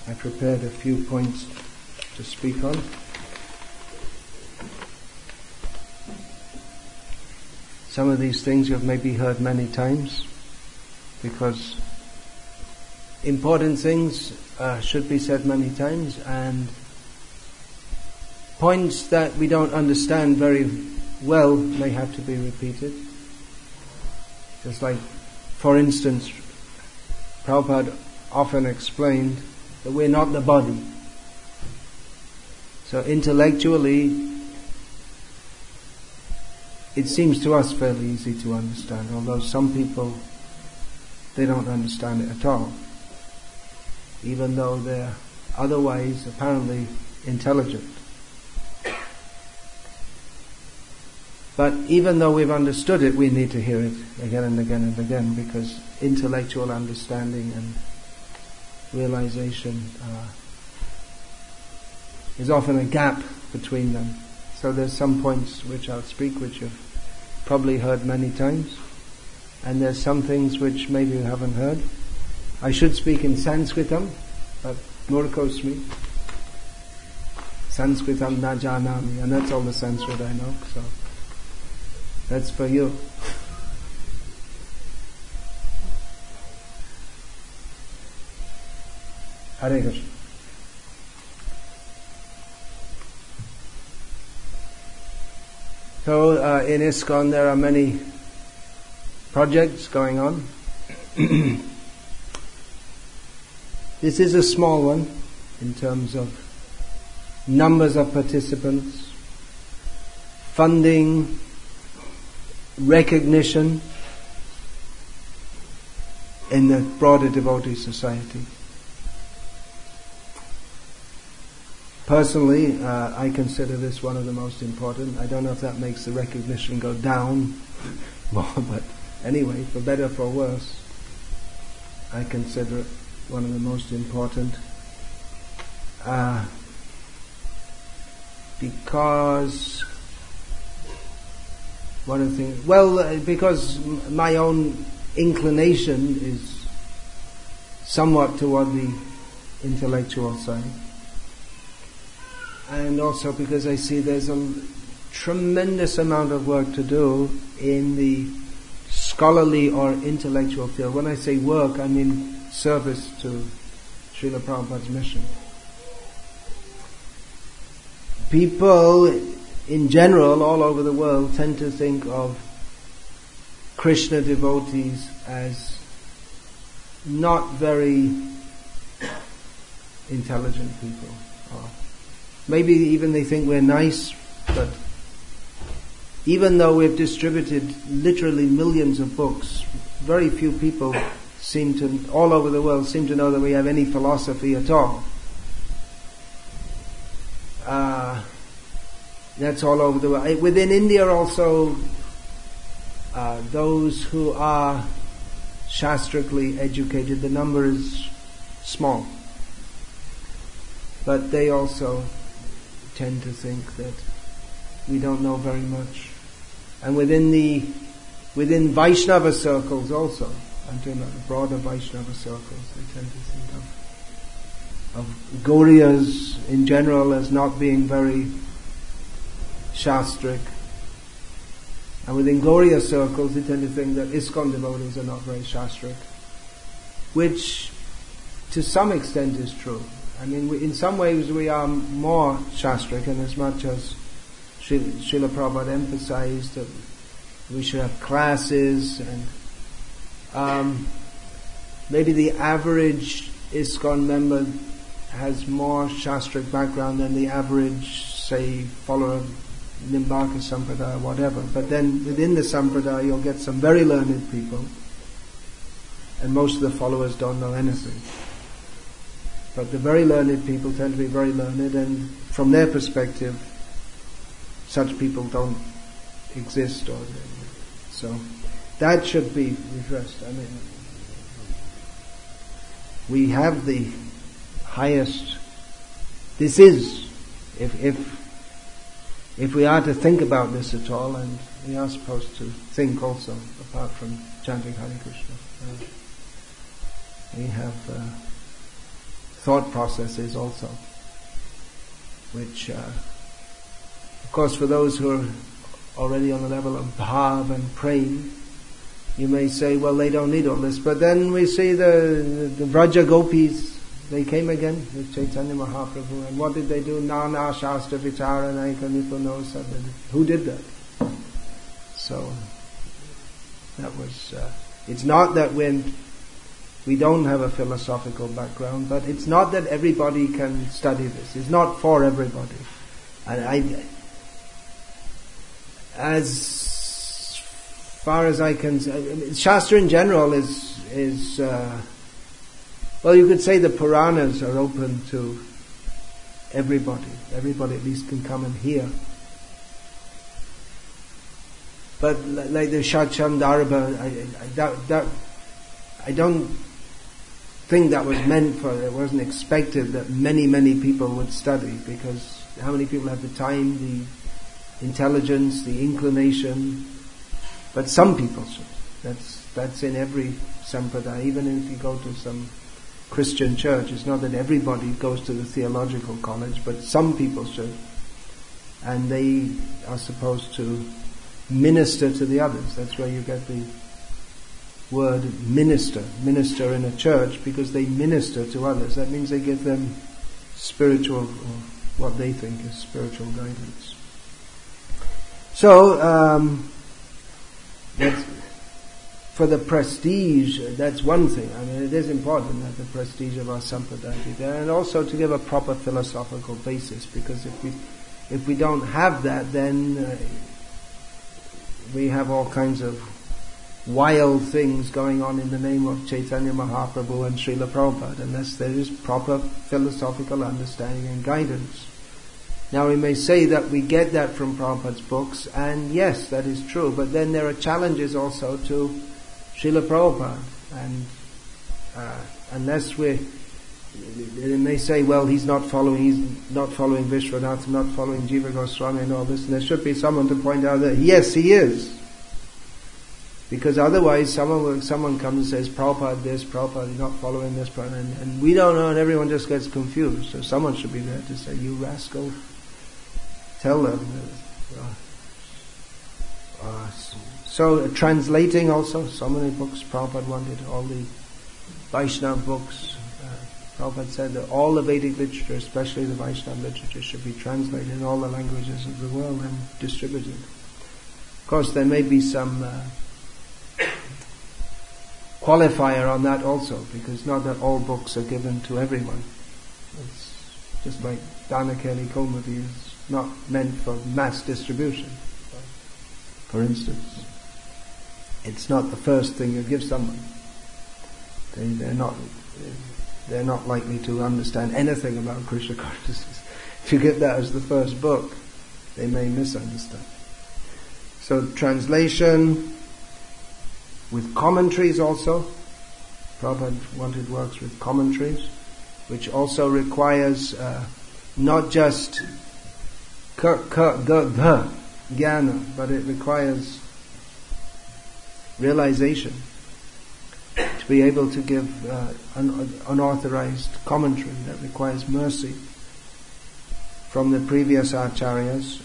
I prepared a few points to speak on. Some of these things you've maybe heard many times, because important things should be said many times, and points that we don't understand very well may have to be repeated. Just like, for instance, Prabhupada often explained that we're not the body. So intellectually, it seems to us fairly easy to understand, although some people, they don't understand it at all, even though they're otherwise apparently intelligent. But even though we've understood it, we need to hear it again and again and again, because intellectual understanding and realization is often a gap between them. So there's some points which I'll speak which you've probably heard many times, and there's some things which maybe you haven't heard. I should speak in Sanskritam, but Murkosmi, Sanskritam na janami, and that's all the Sanskrit I know, so that's for you. Hare Krishna. So in ISKCON there are many projects going on. This is a small one in terms of numbers of participants, funding, recognition in the broader devotee society. Personally, I consider this one of the most important. I don't know if that makes the recognition go down more, but anyway, for better or for worse, I consider it one of the most important. Because one of the things, because my own inclination is somewhat toward the intellectual side. And also because I see there's a tremendous amount of work to do in the scholarly or intellectual field. When I say work, I mean service to Srila Prabhupada's mission. People in general all over the world tend to think of Krishna devotees as not very intelligent people. Or maybe even they think we're nice, but even though we've distributed literally millions of books, very few people all over the world seem to know that we have any philosophy at all. That's all over the world. Within India also, those who are shastrically educated, the number is small. But they also tend to think that we don't know very much. And within Vaishnava circles also, I'm talking about the broader Vaishnava circles, they tend to think of Gauriyas in general as not being very shastric. And within Gauriya circles, they tend to think that ISKCON devotees are not very shastric, which to some extent is true. I mean, in some ways we are more shastric, and as much as Srila Prabhupada emphasized that we should have classes, and maybe the average ISKCON member has more shastric background than the average, say, follower of Nimbaka Sampradaya or whatever. But then within the Sampradaya you'll get some very learned people, and most of the followers don't know anything. But the very learned people tend to be very learned, and from their perspective, such people don't exist. So that should be redressed. I mean, we have the highest. This is, if we are to think about this at all, and we are supposed to think also, apart from chanting Hare Krishna, we have thought processes also, which, of course, for those who are already on the level of bhav and prem, you may say, well, they don't need all this. But then we see the Vraja Gopis, they came again with Chaitanya Mahaprabhu, and what did they do? Nana Shastra Vichara Naika Nipuno Sabda. Who did that? So that was. It's not that we don't have a philosophical background, but it's not that everybody can study this. It's not for everybody. And as far as I can, Shastra in general is well, you could say the Puranas are open to everybody. Everybody at least can come and hear. But like the Shachandarbha, I don't think that was meant for, it wasn't expected that many people would study, because how many people have the time, the intelligence, the inclination? But some people should. That's in every sampradaya. Even if you go to some Christian church, it's not that everybody goes to the theological college, but some people should. And they are supposed to minister to the others. That's where you get the word minister in a church, because they minister to others. That means they give them spiritual, or what they think is spiritual guidance. So, that's, for the prestige, that's one thing. I mean, it is important that the prestige of our sampradaya be there, and also to give a proper philosophical basis, because if we don't have that, then we have all kinds of wild things going on in the name of Chaitanya Mahaprabhu and Srila Prabhupada, unless there is proper philosophical understanding and guidance. Now we may say that we get that from Prabhupada's books, and yes, that is true, but then there are challenges also to Srila Prabhupada, and unless they may say, well, he's not following Vishwanath, not following Jiva Goswami and all this, and there should be someone to point out that yes, he is. Because otherwise someone comes and says, Prabhupada this, Prabhupada is not following this, and we don't know, and everyone just gets confused. So someone should be there to say, you rascal, tell them. So translating also, so many books Prabhupada wanted, all the Vaishnava books. Prabhupada said that all the Vedic literature, especially the Vaishnava literature, should be translated in all the languages of the world and distributed. Of course, there may be some qualifier on that also, because not that all books are given to everyone. It's just like Dhanakeli Kaumudy is not meant for mass distribution, for instance. It's not the first thing you give someone. They're not likely to understand anything about Krishna consciousness. If you get that as the first book, they may misunderstand. So translation with commentaries also. Prabhupada wanted works with commentaries, which also requires not just jnana, but it requires realization. To be able to give unauthorized commentary, that requires mercy from the previous acharyas.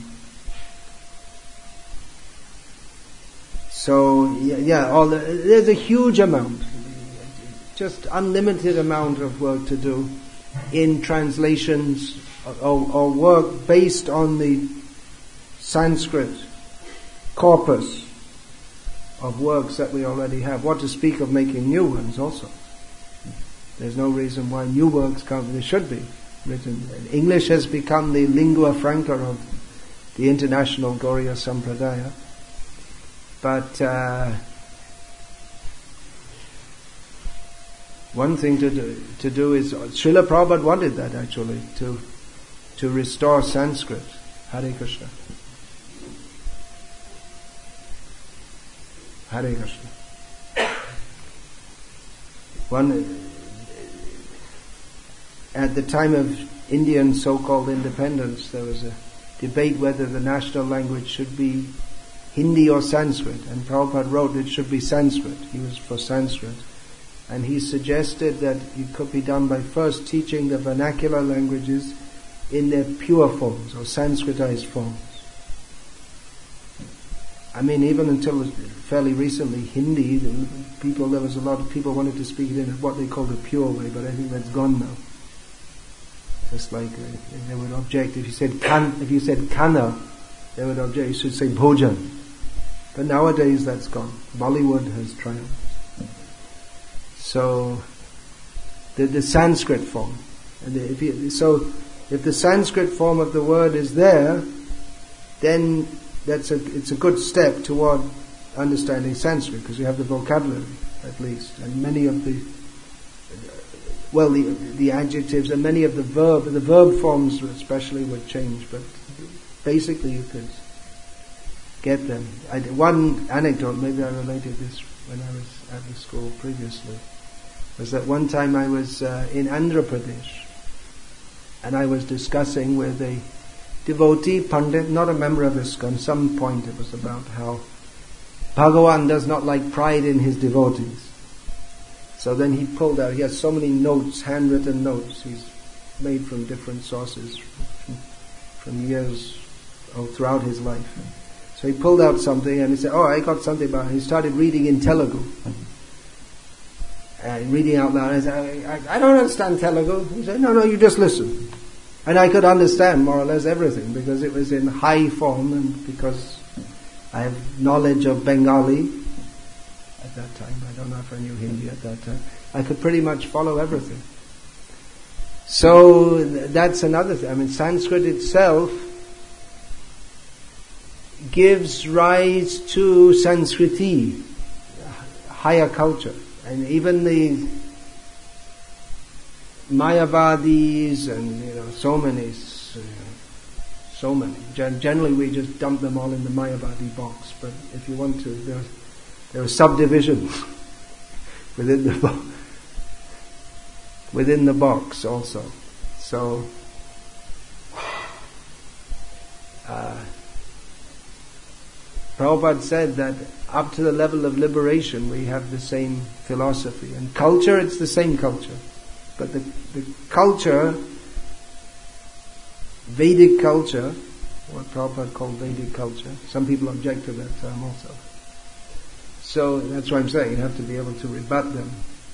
There's a huge amount, just unlimited amount of work to do in translations or work based on the Sanskrit corpus of works that we already have. What to speak of making new ones also. There's no reason why new works can't, they should be written. English has become the lingua franca of the international Gauriya Sampradaya. But one thing to do is, Srila Prabhupada wanted that actually, to restore Sanskrit. Hare Krishna. Hare Krishna. At the time of Indian so-called independence, there was a debate whether the national language should be Hindi or Sanskrit, and Prabhupada wrote it should be Sanskrit. He was for Sanskrit. And he suggested that it could be done by first teaching the vernacular languages in their pure forms, or Sanskritized forms. I mean, even until fairly recently, Hindi, there was a lot of people wanted to speak it in what they call the pure way, but I think that's gone now. Just like they would object if you said kana, they would object. You should say bhojan. But nowadays that's gone. Bollywood has triumphed. So the Sanskrit form, and if the Sanskrit form of the word is there, then it's a good step toward understanding Sanskrit, because you have the vocabulary at least, and many of the adjectives and many of the verb forms especially would change, but basically you could get them. One anecdote, maybe I related this when I was at the school previously, was that one time I was in Andhra Pradesh, and I was discussing with a devotee Pandit, not a member of ISKCON. Some point it was about how Bhagavan does not like pride in his devotees. So then he pulled out, he has so many notes, handwritten notes, he's made from different sources from years throughout his life. So he pulled out something and he said, I got something about it. He started reading in Telugu. And reading out loud. I said, I don't understand Telugu. He said, no, you just listen. And I could understand more or less everything because it was in high form and because I have knowledge of Bengali at that time. I don't know if I knew Hindi at that time. I could pretty much follow everything. So that's another thing. I mean, Sanskrit itself gives rise to Sanskriti, higher culture. And even the Mayavadis and so many. Generally, we just dump them all in the Mayavadi box. But if you want to, there are subdivisions within the box also. So Prabhupada said that up to the level of liberation we have the same philosophy. And culture, it's the same culture. But the culture, Vedic culture, what Prabhupada called Vedic culture, some people object to that term also. So that's what I'm saying, you have to be able to rebut them.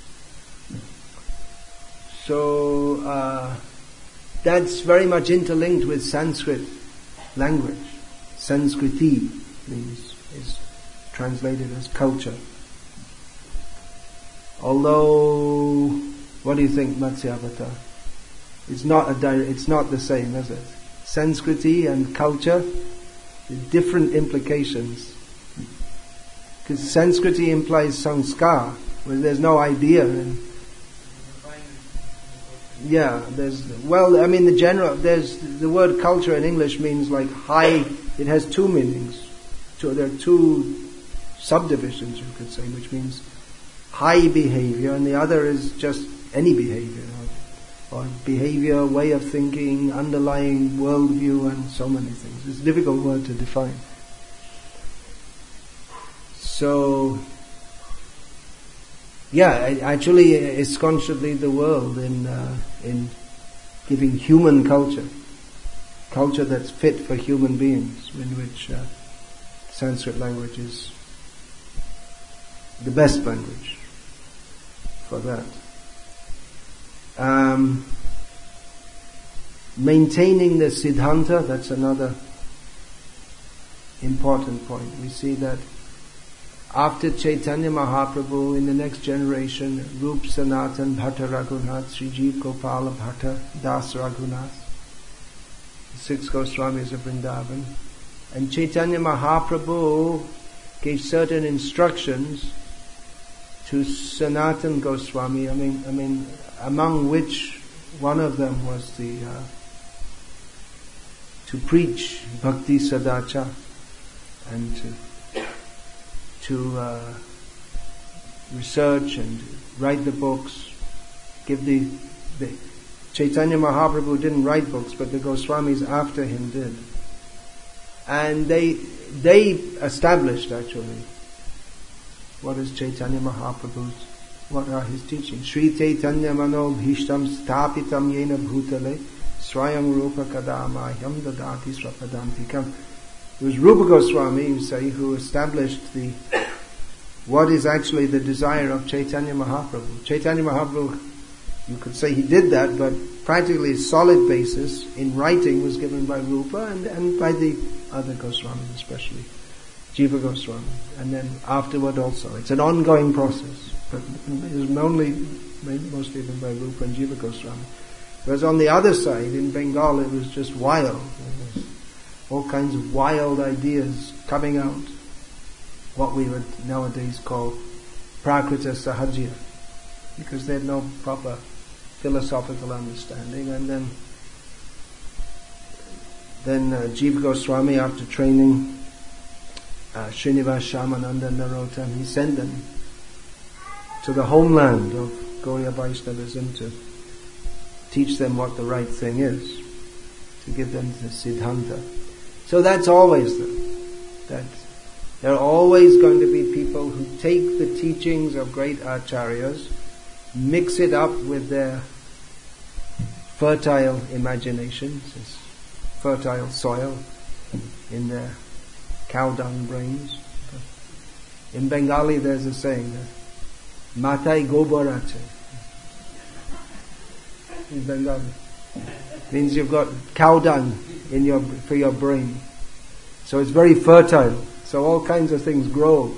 So that's very much interlinked with Sanskrit language. Sanskriti is translated as culture. Although, what do you think, Matsyavatar? It's not the same, is it? Sanskriti and culture, different implications. Because Sanskriti implies sanskar, where there's no idea. There's the word culture in English means like high. It has two meanings. There are two subdivisions, you could say, which means high behavior, and the other is just any behavior, or behavior, way of thinking, underlying worldview, and so many things. It's a difficult word to define. So, actually, ISKCON should lead the world in giving human culture that's fit for human beings, in which Sanskrit language is the best language for that. Maintaining the Siddhanta, that's another important point. We see that after Chaitanya Mahaprabhu, in the next generation, Rup Sanatan Bhatta Raghunath, Sri Jeev Gopala Bhatta Das Raghunath, the 6 Goswamis of Vrindavan, and Chaitanya Mahaprabhu gave certain instructions to Sanatan Goswami. I mean, among which one of them was to preach Bhakti Sadacha and to research and write the books. Chaitanya Mahaprabhu didn't write books, but the Goswamis after him did. And they established actually what is Chaitanya Mahaprabhu's What are his teachings? Sri Chaitanya Mano Bhishtam Stapitam Yena Bhutale Swayam Rupa Kadamahyam Dadati Swapadantikam. It was Rupa Goswami, you say, who established what is actually the desire of Chaitanya Mahaprabhu. Chaitanya Mahaprabhu, you could say he did that, but practically a solid basis in writing was given by Rupa and by the other Goswamis, especially Jiva Goswami, and then afterward also. It's an ongoing process, but it was mostly given by Rupa and Jiva Goswami. Whereas on the other side, in Bengal, it was just wild. There was all kinds of wild ideas coming out. What we would nowadays call Prakrita Sahajya, because they had no proper philosophical understanding. And then Jiva Goswami, after training Srinivas Shamananda and Narottam, he sent them to the homeland of Gaudiya Vaishnavism to teach them what the right thing is, to give them the Siddhanta. So that's always that there are always going to be people who take the teachings of great acharyas, mix it up with their fertile imaginations, this fertile soil in their cow dung brains. In Bengali there's a saying that Matai Gobarache. In Bengali means you've got cow dung for your brain. So it's very fertile. So all kinds of things grow.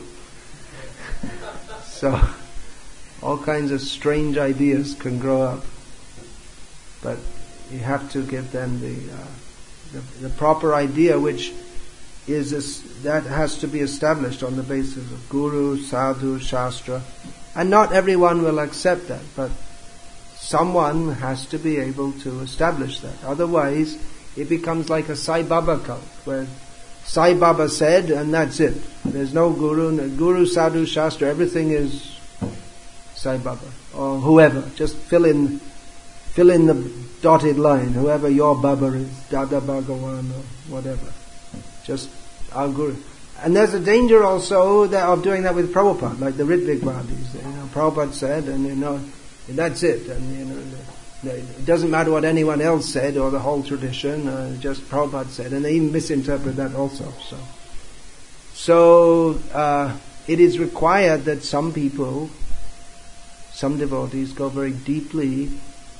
So all kinds of strange ideas can grow up. But you have to give them the proper idea, which that has to be established on the basis of Guru, Sadhu, Shastra. And not everyone will accept that, but someone has to be able to establish that. Otherwise, it becomes like a Sai Baba cult, where Sai Baba said, and that's it. There's no Guru, Sadhu, Shastra, everything is Sai Baba, or whoever. Just fill in the dotted line, whoever your Baba is, Dada Bhagawan or whatever. Just our Guru. And there's a danger also of doing that with Prabhupada, like the Ritvigvadis. Prabhupada said, and that's it. And it doesn't matter what anyone else said or the whole tradition, just Prabhupada said, and they even misinterpret that also. So it is required that some people, some devotees, go very deeply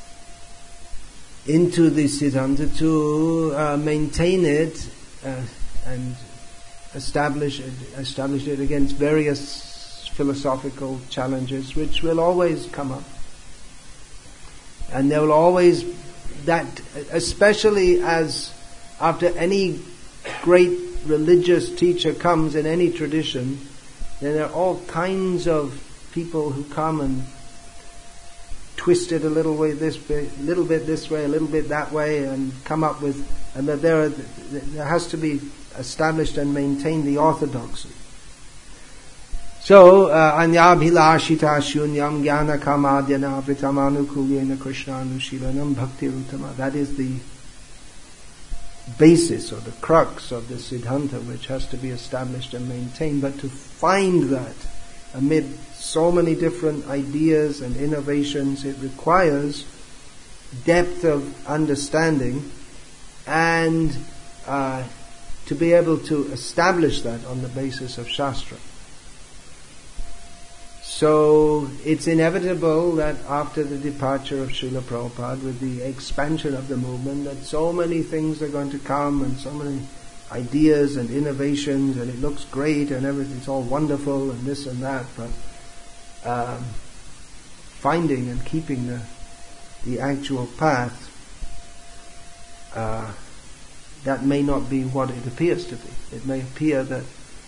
into the Siddhanta to maintain it and establish it against various philosophical challenges which will always come up. And there will always, especially as after any great religious teacher comes in any tradition, then there are all kinds of people who come and twist it a little bit this way, a little bit that way, and come up with, and that there has to be established and maintained the orthodoxy. So, anyabhilashita shunyam jnana kamadhyana vritamanu Krishna anushilanam bhakti ruttama. That is the basis or the crux of the Siddhanta, which has to be established and maintained. But to find that amid so many different ideas and innovations, it requires depth of understanding and to be able to establish that on the basis of Shastra. So it's inevitable that after the departure of Srila Prabhupada, with the expansion of the movement, that so many things are going to come and so many ideas and innovations, and it looks great and everything's all wonderful and this and that, but finding and keeping the actual path, that may not be what it appears to be. It may appear that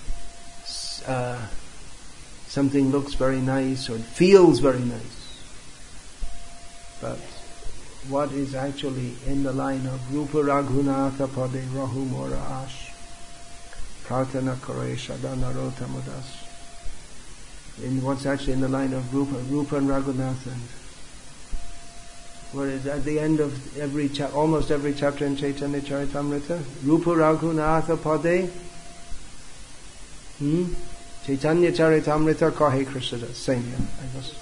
something looks very nice or it feels very nice, but what is actually in the line of Rupa Raghunatha Pade Rahu Mora Ash Pratana Kare Shadana Rotamadas, in what's actually in the line of Rupa and Raghunatha. What is at the end of almost every chapter in Chaitanya Charitamrita? Rupa Raghunatha Pade Chaitanya Charitamrita Kahe Krishnadas. Same, yeah. I guess,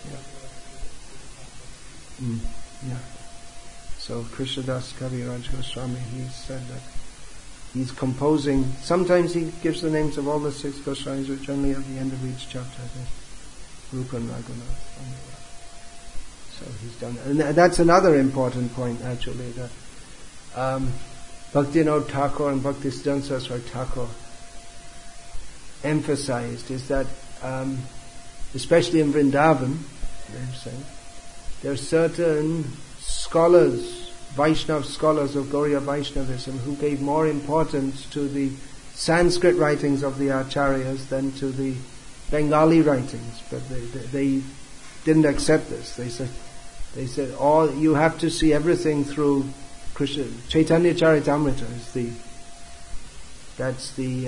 yeah. Yeah. So Krishnadas Kaviraj Goswami, he said that he's composing, sometimes he gives the names of all the 6 Goswamis, which only at the end of each chapter, I think. Rupa and Raghunath. So he's done that. And that's another important point, actually, that Bhaktivinoda Thakur and Bhaktisiddhanta Saraswati Thakur emphasized, is that, especially in Vrindavan, they're saying, there are certain scholars, Vaishnava scholars of Gauriya Vaishnavism, who gave more importance to the Sanskrit writings of the Acharyas than to the Bengali writings. But they didn't accept this. They said, all you have to see everything through Krishna. Chaitanya Charitamrita is that's the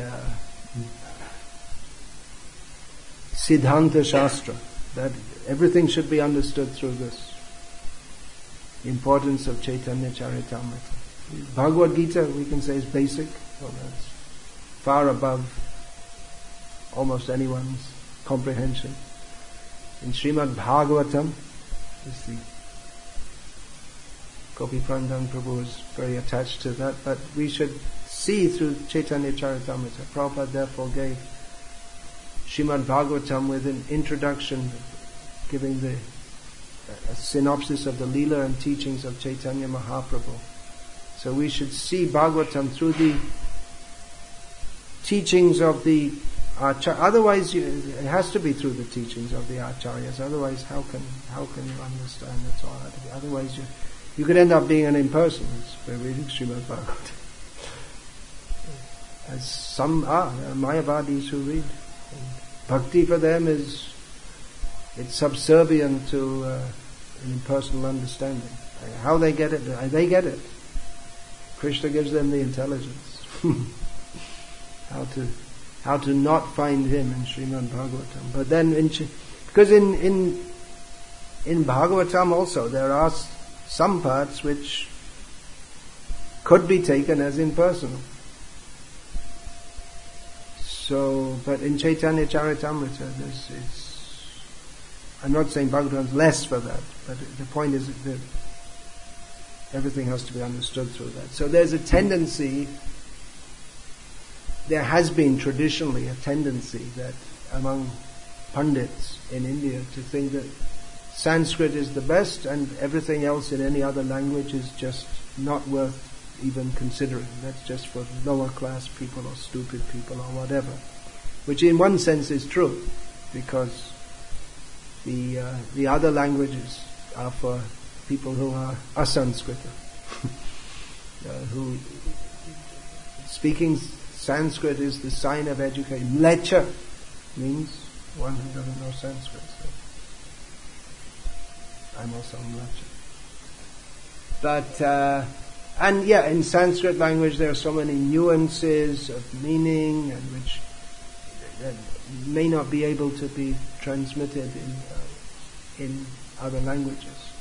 Siddhanta Shastra. That everything should be understood through this. The importance of Chaitanya Charitamrita. Bhagavad Gita, we can say, is basic. Well, that's far above almost anyone's comprehension. In Srimad Bhagavatam, is the Gopi Prandan Prabhu is very attached to that, but we should see through Chaitanya Charitamrita. Prabhupada therefore gave Srimad Bhagavatam with an introduction, giving a synopsis of the Leela and teachings of Chaitanya Mahaprabhu. So we should see Bhagavatam through the teachings of the Acharyas. Otherwise, it has to be through the teachings of the Acharyas. Otherwise, how can you understand it all? Otherwise, you could end up being an impersonalist by reading Srimad Bhagavatam. As some are, there are Mayavadis who read. Bhakti for them it's subservient to an impersonal understanding. How they get it, they get it. Krishna gives them the intelligence. How to not find him in Srimad Bhagavatam. But then, because in Bhagavatam also there are some parts which could be taken as impersonal. So, but in Chaitanya Charitamrita, I'm not saying Bhagavatam's less for that, but the point is that everything has to be understood through that. So there's a tendency, there has been traditionally a tendency that among Pandits in India to think that Sanskrit is the best and everything else in any other language is just not worth even considering. That's just for lower class people or stupid people or whatever. Which in one sense is true, because the other languages are for people who are asanskrita, who speaking Sanskrit is the sign of education. Lecha means one who doesn't know Sanskrit. So I'm also Lecha. But and yeah, in Sanskrit language there are so many nuances of meaning and which may not be able to be transmitted in other languages.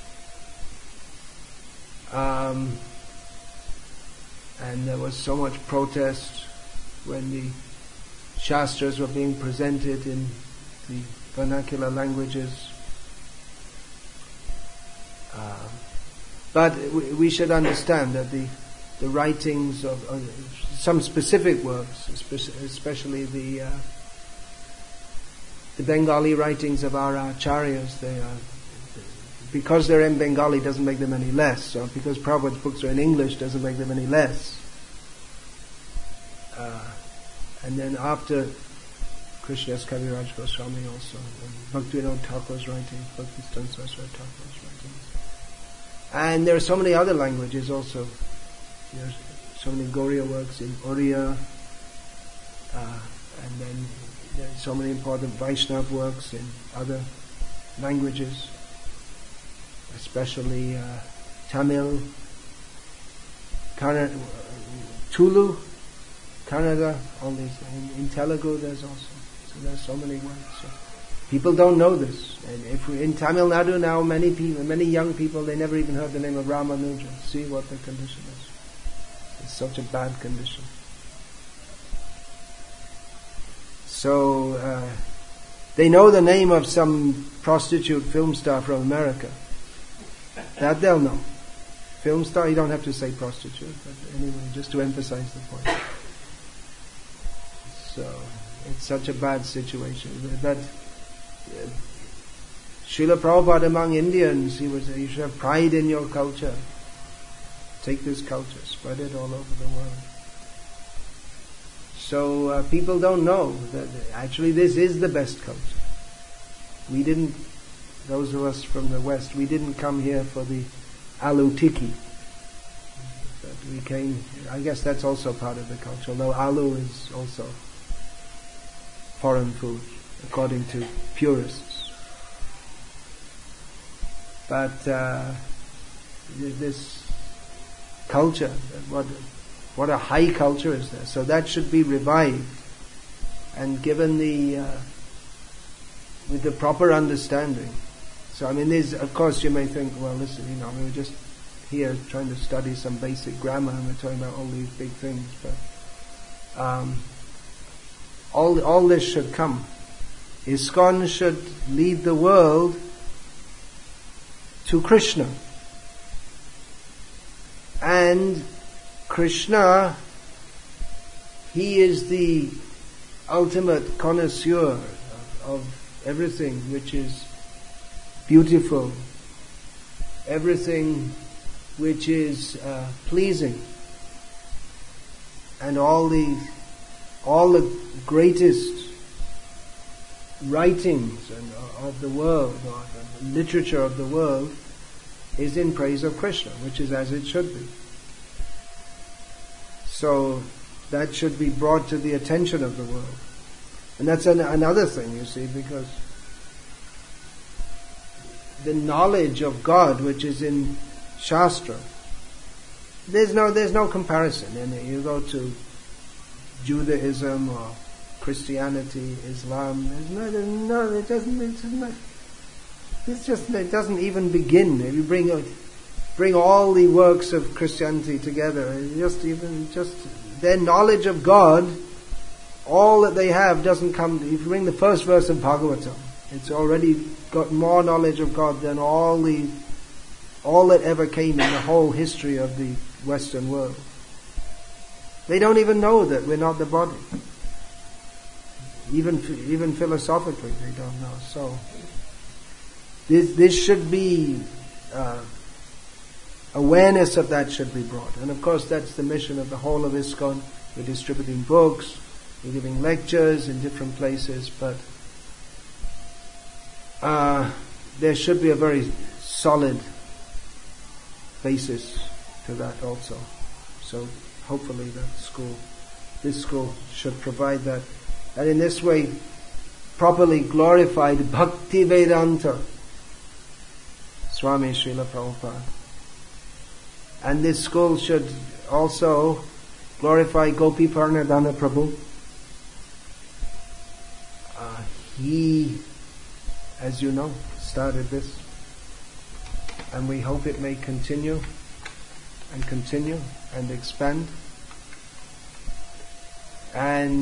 And there was so much protest when the Shastras were being presented in the vernacular languages. But we should understand that the writings of some specific works, especially the Bengali writings of our Acharyas, they are, because they're in Bengali doesn't make them any less. So because Prabhupada's books are in English doesn't make them any less. And then after Krishnadas Kaviraj Goswami also, Bhaktivinoda Thakur's writings, Bhaktisiddhanta Saraswati Thakur's writings. And there are so many other languages also. There's so many Gauriya works in Oriya, and then there's so many important Vaishnava works in other languages, especially Tamil, Tulu, Kannada, all these. In Telugu there's also. So there's so many works. So people don't know this. And in Tamil Nadu now, many young people, they never even heard the name of Ramanuja. See what the condition is. It's such a bad condition. So they know the name of some prostitute film star from America. That they'll know. Film star, you don't have to say prostitute, but anyway, just to emphasize the point. So it's such a bad situation. But Srila Prabhupada among Indians, he would say, you should have pride in your culture. Take this culture, spread it all over the world. So people don't know that actually this is the best culture. We didn't, those of us from the West, we didn't come here for the aloo tikki. But we came, I guess that's also part of the culture, although aloo is also foreign food, according to purists. But this culture, what a high culture is there. So that should be revived and given with the proper understanding. So I mean, of course you may think, well listen, we were just here trying to study some basic grammar and we're talking about all these big things, but all this should come. ISKCON should lead the world to Krishna. And Krishna, he is the ultimate connoisseur of everything which is beautiful, everything which is pleasing, and all the greatest writings of the world, or the literature of the world, is in praise of Krishna, which is as it should be. So that should be brought to the attention of the world. And that's another thing, you see, because the knowledge of God which is in Shastra, there's no comparison in it. You go to Judaism or Christianity, Islam, it doesn't even begin. If you bring all the works of Christianity together, just their knowledge of God, all that they have doesn't come. If you bring the first verse of Bhagavatam, it's already got more knowledge of God than all that ever came in the whole history of the Western world. They don't even know that we're not the body. Even philosophically, they don't know. So this should be awareness of that should be brought, and of course that's the mission of the whole of ISKCON. We're distributing books, we're giving lectures in different places, but there should be a very solid basis to that also. So hopefully this school should provide that. And in this way, properly glorified Bhakti Vedanta, Swami Srila Prabhupada. And this school should also glorify Gopi Parnadana Prabhu. He, as you know, started this. And we hope it may continue and expand. And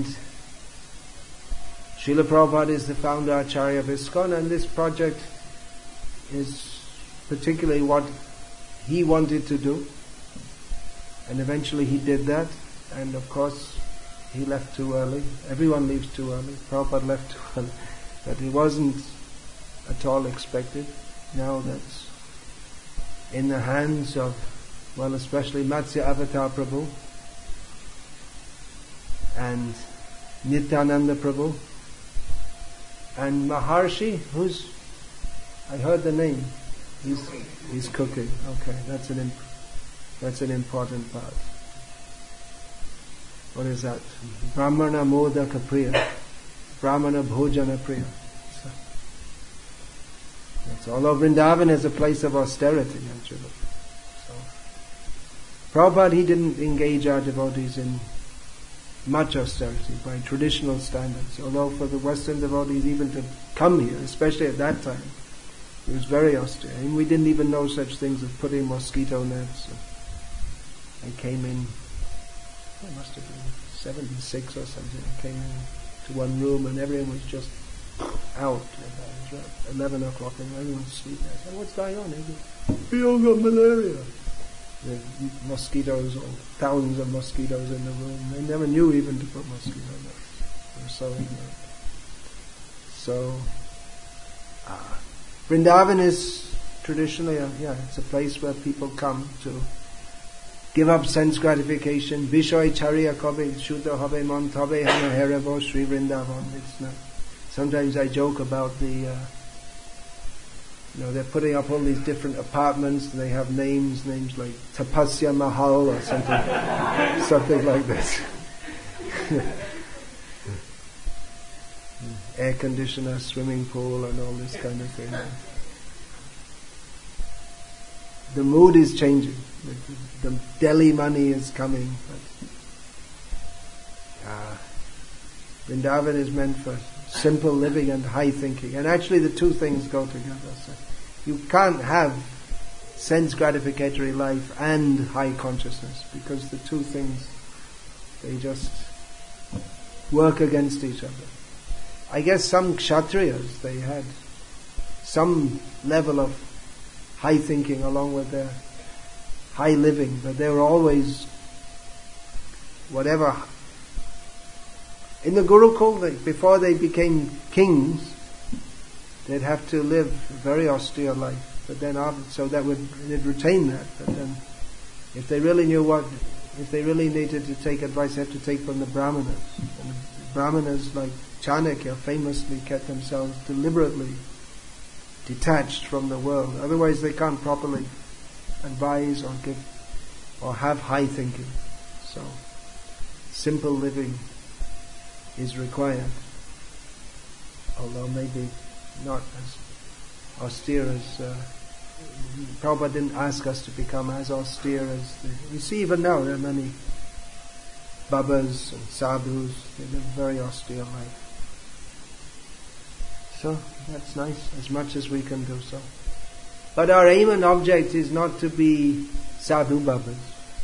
Srila Prabhupada is the founder Acharya of ISKCON, and this project is particularly what he wanted to do. And eventually he did that, and of course he left too early. Everyone leaves too early. Prabhupada left too early. But it wasn't at all expected. Now that's in the hands of, well, especially Matsya Avatar Prabhu and Nityananda Prabhu and Maharshi, I heard the name. He's cooking. Okay, that's an important part. What is that? Brahmana Modaka Priya. Brahmana Bhojana Priya. So although Vrindavan is a place of austerity, actually. So Prabhupada, he didn't engage our devotees in much austerity by traditional standards. Although for the Western devotees even to come here, especially at that time, it was very austere. And we didn't even know such things as putting mosquito nets. I came in, it must have been 76 or something. I came in to one room, and everyone was just out. It was 11 o'clock and everyone was sleeping. I said, what's going on? They said, we all got malaria. The mosquitoes, or thousands of mosquitoes in the room. They never knew even to put mosquito nets. They were so ignorant. So, Vrindavan is traditionally, it's a place where people come to give up sense gratification. Vishoy charya kabe shuddha habe man tabe hana heravo Sri Vrindavan. It's not. Sometimes I joke about they're putting up all these different apartments and they have names like Tapasya Mahal or something like this. Air conditioner, swimming pool and all this kind of thing. The mood is changing. The Delhi money is coming. Vrindavan is meant for simple living and high thinking. And actually the two things go together. So you can't have sense gratificatory life and high consciousness, because the two things, they just work against each other. I guess some kshatriyas, they had some level of high thinking along with their high living, but they were always whatever. In the Gurukul, before they became kings, they'd have to live a very austere life. But then so they'd retain that. But then, if they really needed to take advice, they had to take from the Brahmanas. And the Brahmanas, like Chanakya, famously kept themselves deliberately detached from the world. Otherwise, they can't properly advise or give or have high thinking. So, simple living is required, although maybe not as austere as Prabhupada didn't ask us to become as austere as you see even now. There are many babas and sadhus, they live a very austere life. So that's nice, as much as we can do so. But our aim and object is not to be sadhu babas,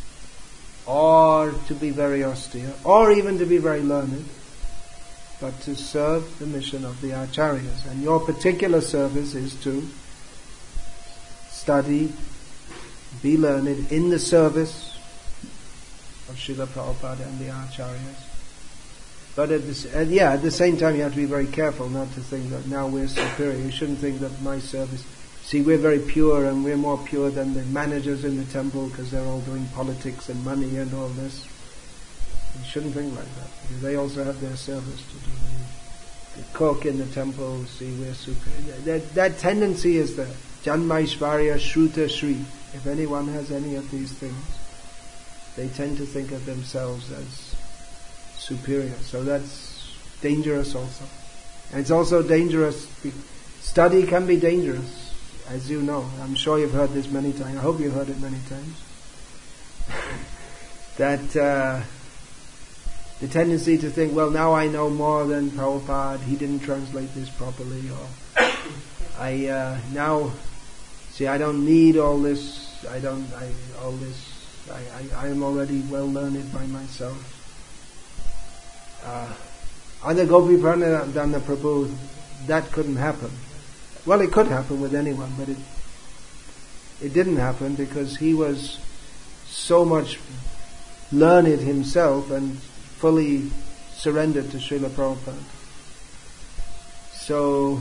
or to be very austere, or even to be very learned, but to serve the mission of the acharyas. And your particular service is to study, be learned in the service of Srila Prabhupada and the acharyas. But at the same time, you have to be very careful not to think that now we're superior. You shouldn't think that my service... See, we're very pure and we're more pure than the managers in the temple because they're all doing politics and money and all this. You shouldn't think like that, because they also have their service to do. The cook in the temple, see, we're superior. That tendency is there. Janmaishvarya Shruta Shri. If anyone has any of these things, they tend to think of themselves as superior. So that's dangerous also. And it's also dangerous. Study can be dangerous, as you know. I'm sure you've heard this many times. I hope you've heard it many times. That the tendency to think, well, now I know more than Prabhupada, he didn't translate this properly, or I don't need all this, I am already well learned by myself. Under Gopi Pranadana Prabhu, that couldn't happen. Well, it could happen with anyone, but it didn't happen because he was so much learned himself and fully surrendered to Srila Prabhupada. So,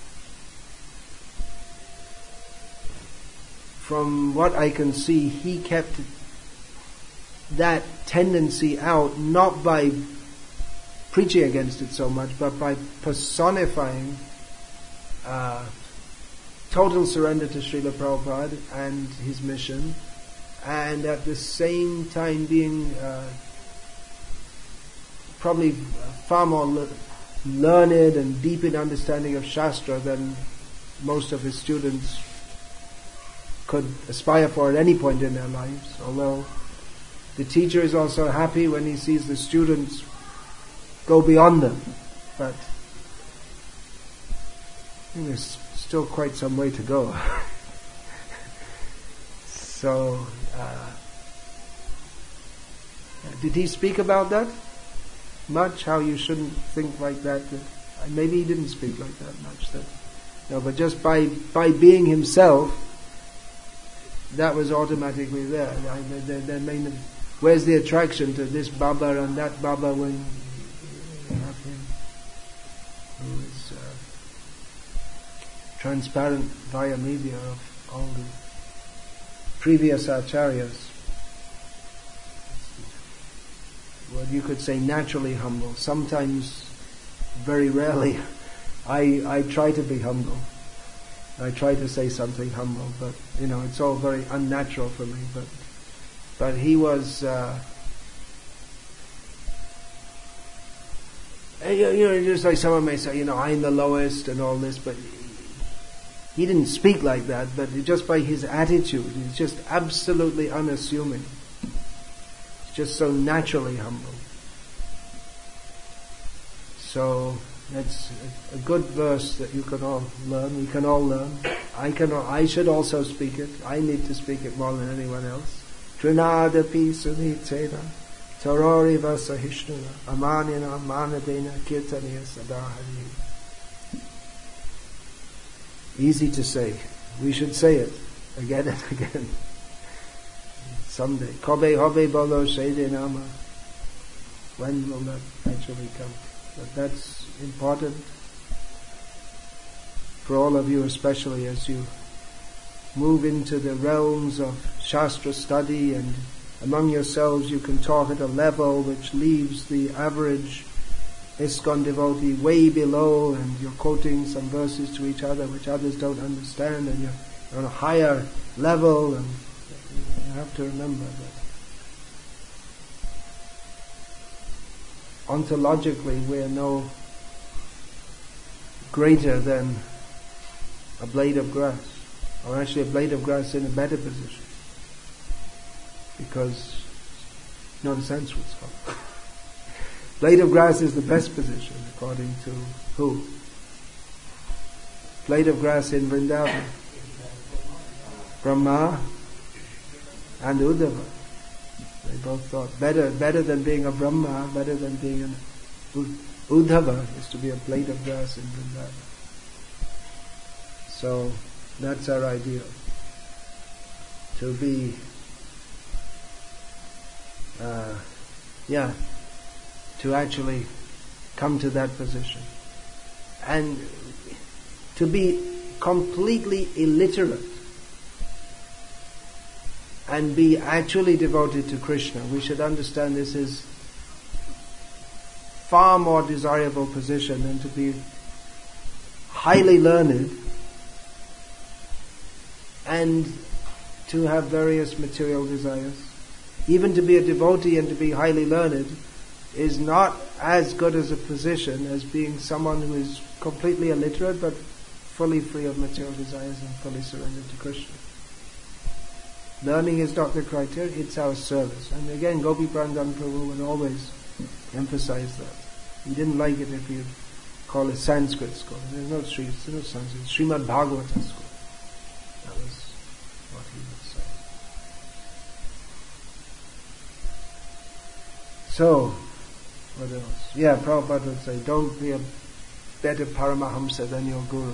from what I can see, he kept that tendency out, not by preaching against it so much, but by personifying total surrender to Srila Prabhupada and his mission, and at the same time being probably far more learned and deep in understanding of Shastra than most of his students could aspire for at any point in their lives. Although the teacher is also happy when he sees the students go beyond them, but I think there's still quite some way to go. So, did he speak about that? much, how you shouldn't think like that. Maybe he didn't speak like that much. But just by being himself, that was automatically there. Where's the attraction to this Baba and that Baba when you have him who is transparent via media of all the previous acharyas? Well, you could say naturally humble. Sometimes, very rarely, I try to be humble. I try to say something humble, but it's all very unnatural for me. But he was, just like someone may say, I'm the lowest and all this, but he didn't speak like that. But just by his attitude, he's just absolutely unassuming. He's just so naturally humble. So that's a good verse that you can all learn. We can all learn. I should also speak it. I need to speak it more than anyone else. Trinadapi sunitena tarori vasahishnuna amanina manadena kirtaniya sadahari. Easy to say. We should say it again and again. Someday. Kobe hobe bolo shede nama. When will that actually come? But that's important for all of you, especially as you move into the realms of Shastra study, and among yourselves you can talk at a level which leaves the average ISKCON devotee way below, and you're quoting some verses to each other which others don't understand, and you're on a higher level, and you have to remember that ontologically we are no greater than a blade of grass, or actually a blade of grass in a better position, because not a Sanskrit scholar. Blade of grass is the best position according to who? Blade of grass in Vrindavan, Brahma and Uddhava. They both thought better than being a Brahma, better than being an Uddhava is to be a blade of grass in Vrindavan. So that's our ideal. To be, to actually come to that position. And to be completely illiterate and be actually devoted to Krishna. We should understand this is far more desirable position than to be highly learned and to have various material desires. Even to be a devotee and to be highly learned is not as good as a position as being someone who is completely illiterate but fully free of material desires and fully surrendered to Krishna. Learning is not the criteria, it's our service. And again, Gopi Prandan Prabhu would always emphasize that. He didn't like it if you call it Sanskrit school. There's no Sanskrit, Srimad Bhagavata school. That was what he would say. So, what else? Yeah, Prabhupada would say, don't be a better Paramahamsa than your Guru.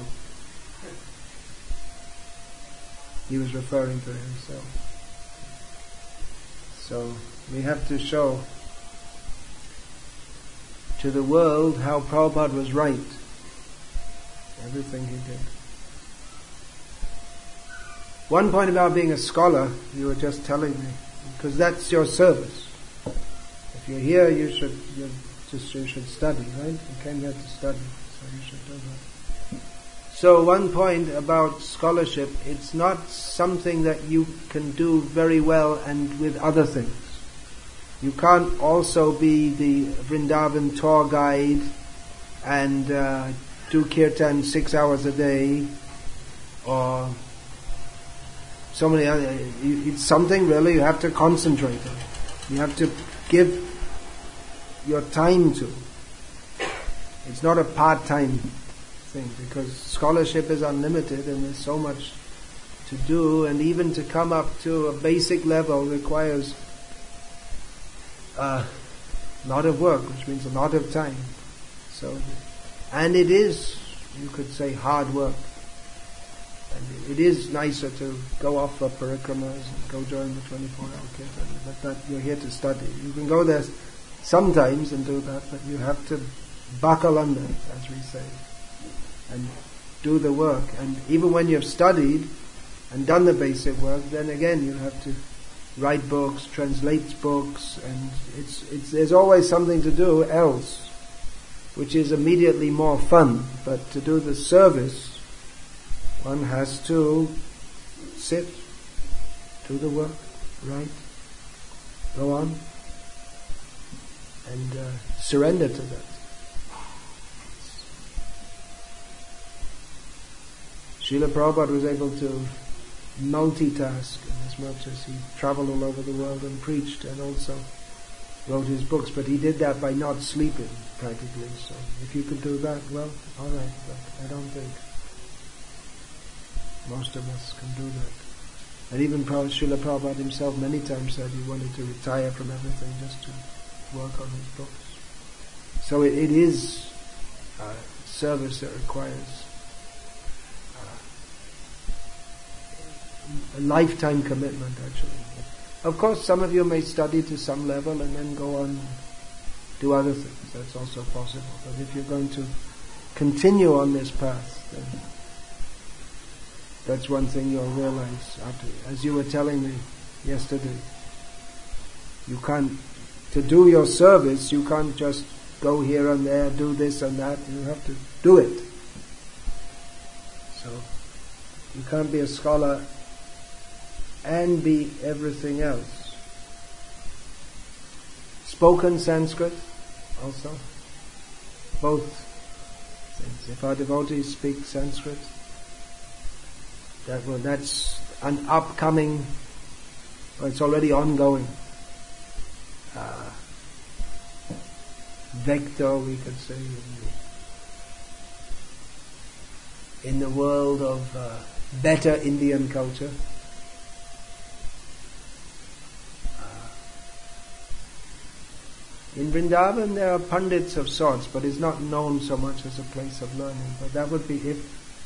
He was referring to himself. So, we have to show to the world how Prabhupada was right. Everything he did. One point about being a scholar, you were just telling me, because that's your service. If you're here, you should study, right? You came here to study, so you should do that. So one point about scholarship, it's not something that you can do very well and with other things. You can't also be the Vrindavan tour guide and do kirtan 6 hours a day, or so many other. It's something really you have to concentrate on. You have to give your time to. It's not a part-time thing, because scholarship is unlimited and there's so much to do, and even to come up to a basic level requires a lot of work, which means a lot of time. So, and it is, you could say, hard work. And it is nicer to go off for parikramas and go join the 24-hour kirtan, but that you're here to study. You can go there sometimes and do that, but you have to buckle under, as we say, and do the work. And even when you've studied and done the basic work, then again you have to write books, translate books, and there's always something to do else, which is immediately more fun. But to do the service, one has to sit, do the work, write, go on, and surrender to that. Srila Prabhupada was able to multitask as much as he travelled all over the world and preached and also wrote his books, but he did that by not sleeping practically. So if you could do that, well, alright, but I don't think most of us can do that. And even Srila Prabhupada himself many times said he wanted to retire from everything just to work on his books. So it is service that requires a lifetime commitment, actually. Of course, some of you may study to some level and then go on and do other things. That's also possible. But if you're going to continue on this path, then that's one thing you'll realize after. As you were telling me yesterday, you can't, to do your service, you can't just go here and there, do this and that. You have to do it. So, you can't be a scholar and be everything else. Spoken Sanskrit also. Both things. If our devotees speak Sanskrit, that's an upcoming, or it's already ongoing vector, we could say, in the world of better Indian culture. In Vrindavan there are pundits of sorts, but it's not known so much as a place of learning. But that would be if,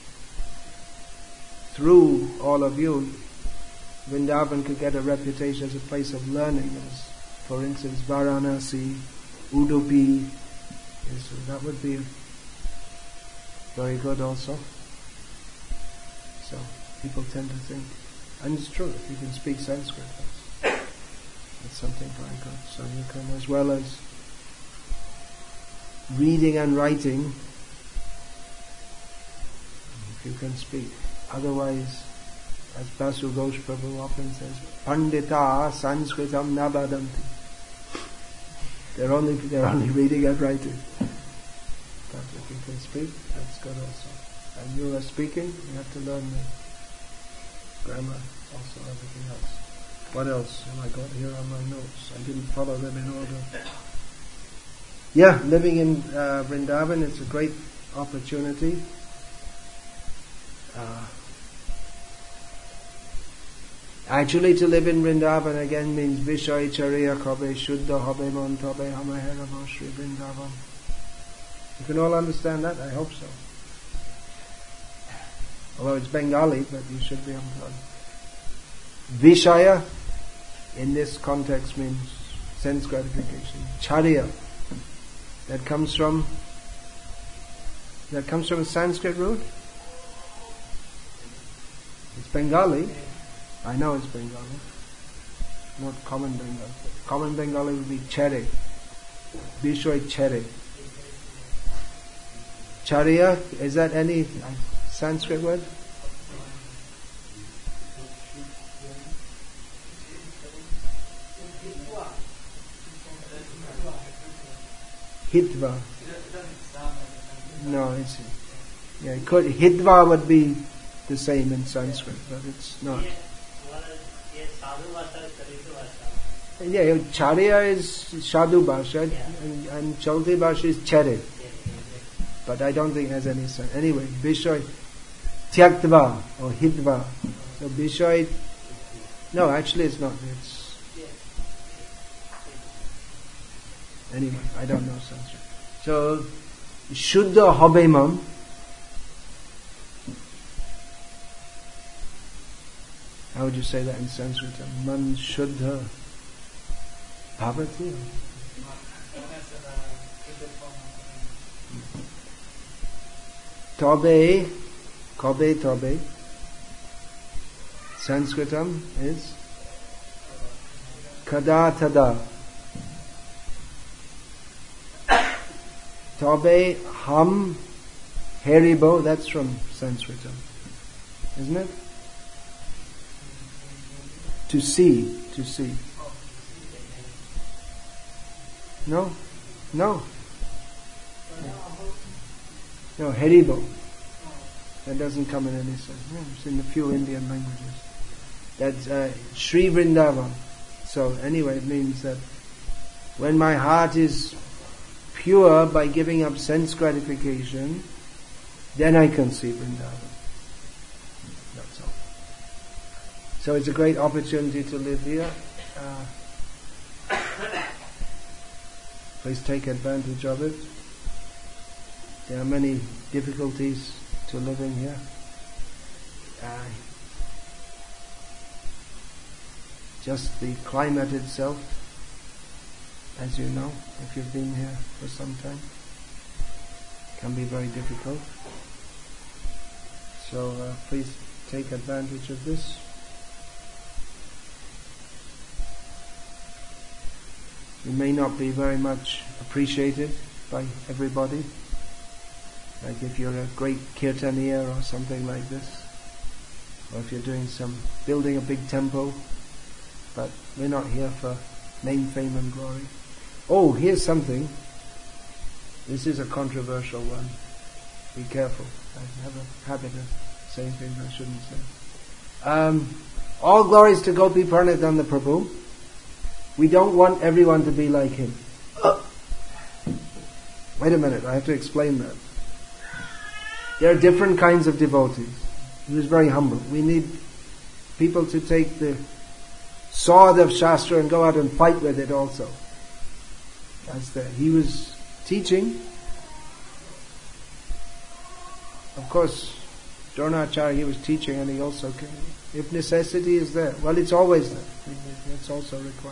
through all of you, Vrindavan could get a reputation as a place of learning, as, for instance, Varanasi, Udupi, that would be very good also. So, people tend to think, and it's true, if you can speak Sanskrit, it's something very good. So you can, as well as reading and writing, if you can speak. Otherwise, as Basu Ghosh Prabhu often says, Pandita Sanskritam na vadanti. They're only reading and writing. But if you can speak, that's good also. And you are speaking, you have to learn the grammar, also everything else. What else have I got here on my notes? I didn't follow them in order. Yeah, living in Vrindavan is a great opportunity. Actually, to live in Vrindavan again means Vishay Chariya Kabe Shuddha Habe Mantabe Hamahera Shri Vrindavan. You can all understand that? I hope so. Although it's Bengali, but you should be able to. Vishaya in this context means sense gratification. Charya, that comes from a Sanskrit root. It's Bengali. I know it's Bengali, not common Bengali. Common Bengali would be chere. Vishoy chere. Charya, is that any Sanskrit word? Hitva. No, it's it could. Hitva would be the same in Sanskrit, but it's not. Yeah, Charya is Shadhu Bhasha and Chalti Bhasha is Chere. But I don't think it has any sense. Anyway, Vishoy Tyaktva or Hitva. So Vishoy, no, actually it's not. It's Anyway, I don't know Sanskrit. So, Shuddha hobe man. How would you say that in Sanskrit? Man Shuddha Bhavati? Tobe, Kobe Tobe. Sanskritam is Kada Tada. Tobe Ham Haribo, that's from Sanskritam. Isn't it? To see, to see. No? No. No, Haribo. That doesn't come in any sense. No, it's in a few Indian languages. That's Sri Vrindavan. So anyway, it means that when my heart is pure by giving up sense gratification, then I can see Vrindavan. That's all. So it's a great opportunity to live here. Please take advantage of it. There are many difficulties to living here. Just the climate itself, as you know, if you've been here for some time, can be very difficult. So please take advantage of this. You may not be very much appreciated by everybody. Like if you're a great kirtaniya or something like this, or if you're building a big temple, but we're not here for name, fame and glory. Oh, here's something. This is a controversial one. Be careful. I have a habit of saying things I shouldn't say. All glories to Gopi Pranitanda Prabhu. We don't want everyone to be like him. Wait a minute, I have to explain that. There are different kinds of devotees. He was very humble. We need people to take the sword of Shastra and go out and fight with it also. He was teaching. Of course, Dronacharya, he was teaching, and he also came. If necessity is there, well, it's always there. It's also required.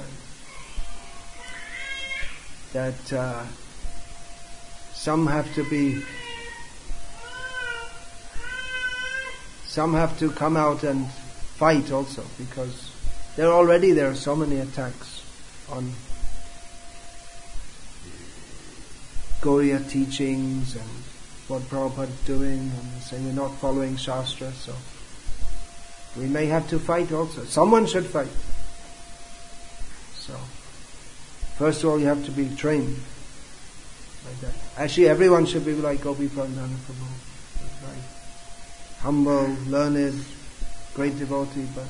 That some have to come out and fight also, because there are so many attacks on Gauriya teachings and what Prabhupada is doing, and saying we're not following Shastra, so we may have to fight also. Someone should fight. So, first of all, you have to be trained like that. Actually, everyone should be like Gopi Pranitanda Prabhu. Very humble, learned, great devotee, but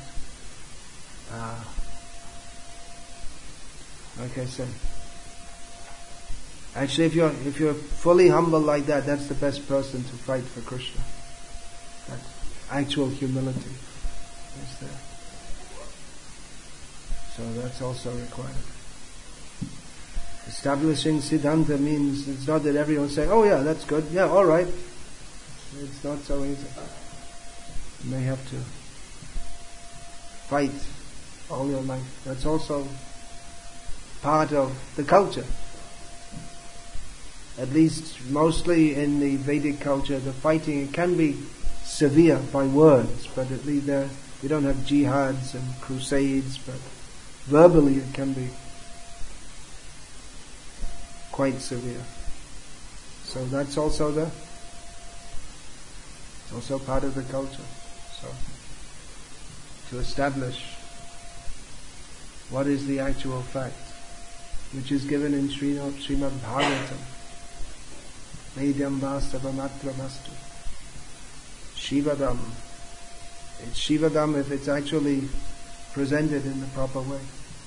like I said, actually, if you're fully humble like that, that's the best person to fight for Krishna. That actual humility is there. So that's also required. Establishing Siddhanta means it's not that everyone say, "Oh yeah, that's good. Yeah, all right." It's not so easy. You may have to fight all your life. That's also part of the culture. At least mostly in the Vedic culture, the fighting, it can be severe by words, but at least we don't have jihads and crusades, but verbally it can be quite severe. So that's also it's also part of the culture. So to establish what is the actual fact, which is given in Srimad Bhagavatam. Vedyam vastavamatramastu. Shivadam. It's Shivadam if it's actually presented in the proper way.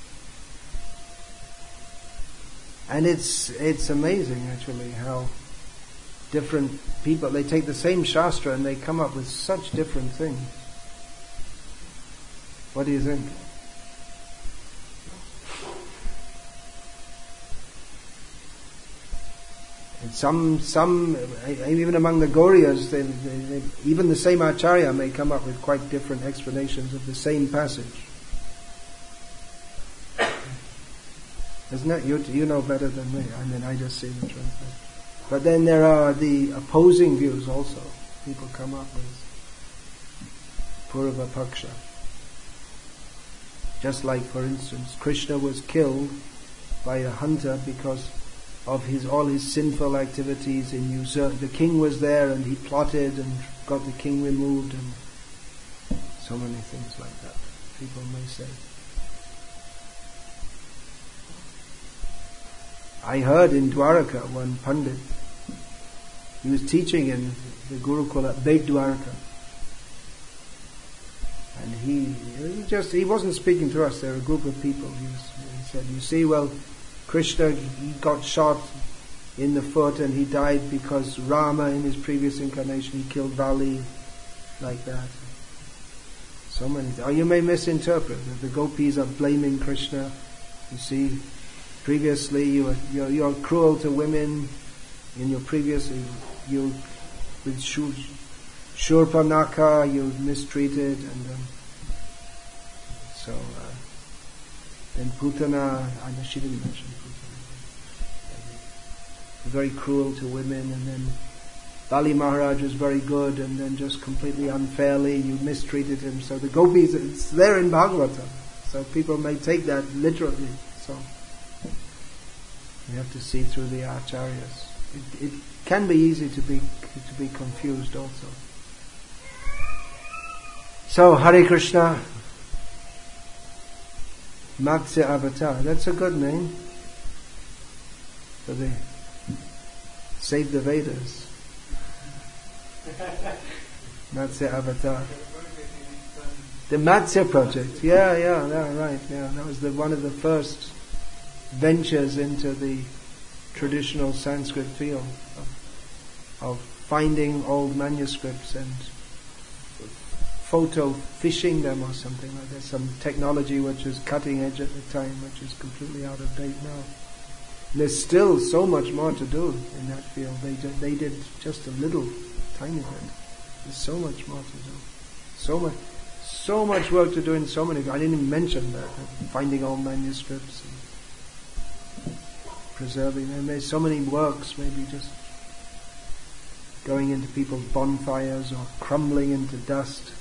And it's amazing actually how different people, they take the same Shastra and they come up with such different things. What do you think? And even among the Gauriyas, even the same Acharya may come up with quite different explanations of the same passage. Isn't it? You know better than me. I mean, I just see the translation. But then there are the opposing views also. People come up with Purva Paksha. Just like, for instance, Krishna was killed by a hunter because of all his sinful activities in usurp. The king was there and he plotted and got the king removed, and so many things like that, people may say. I heard in Dwaraka one Pandit, he was teaching in the Gurukula at Bet Dwaraka, and he wasn't speaking to us, there were a group of people. He said, you see, well, Krishna, he got shot in the foot and he died because Rama in his previous incarnation, he killed Vali, like that. So many things. Or you may misinterpret that the gopis are blaming Krishna. You see, previously you're cruel to women. In your previous, you with Shurpanaka you mistreated, and then Putana, I know she didn't mention Putana. Very cruel to women, and then Bali Maharaj was very good, and then just completely unfairly you mistreated him. So the gopis, it's there in Bhagavatam. So people may take that literally. So you have to see through the acharyas. It can be easy to be confused also. So Hare Krishna, Matsya Avatar. That's a good name for the Save the Vedas. Matsya Avatar. The Matsya project. Yeah, right. Yeah, that was one of the first ventures into the traditional Sanskrit field of finding old manuscripts and photo fishing them or something like that. Some technology which was cutting edge at the time, which is completely out of date now. And there's still so much more to do in that field. They did just a little tiny bit. There's so much more to do. So much work to do in so many. I didn't even mention that. Finding old manuscripts and preserving them. There's so many works, maybe just going into people's bonfires or crumbling into dust.